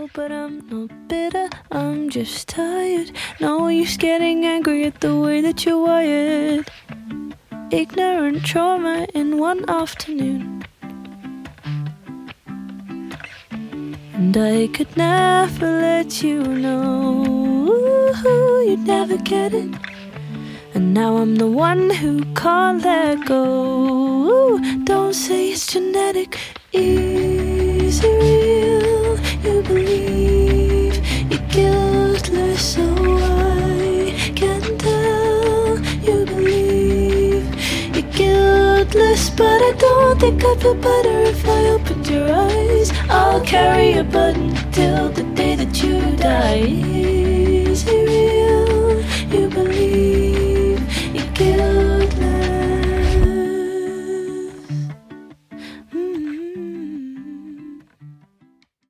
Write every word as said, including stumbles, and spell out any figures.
know, but I'm not bitter, I'm just tired. No use getting angry at the way that you're wired. Ignorant trauma in one afternoon. And I could never let you know, you'd never get it. And now I'm the one who can't let go. Don't say it's genetic. Is it real? You believe you're guiltless, so I can tell you believe you're guiltless. But I don't think I'd feel better if I opened your eyes. I'll carry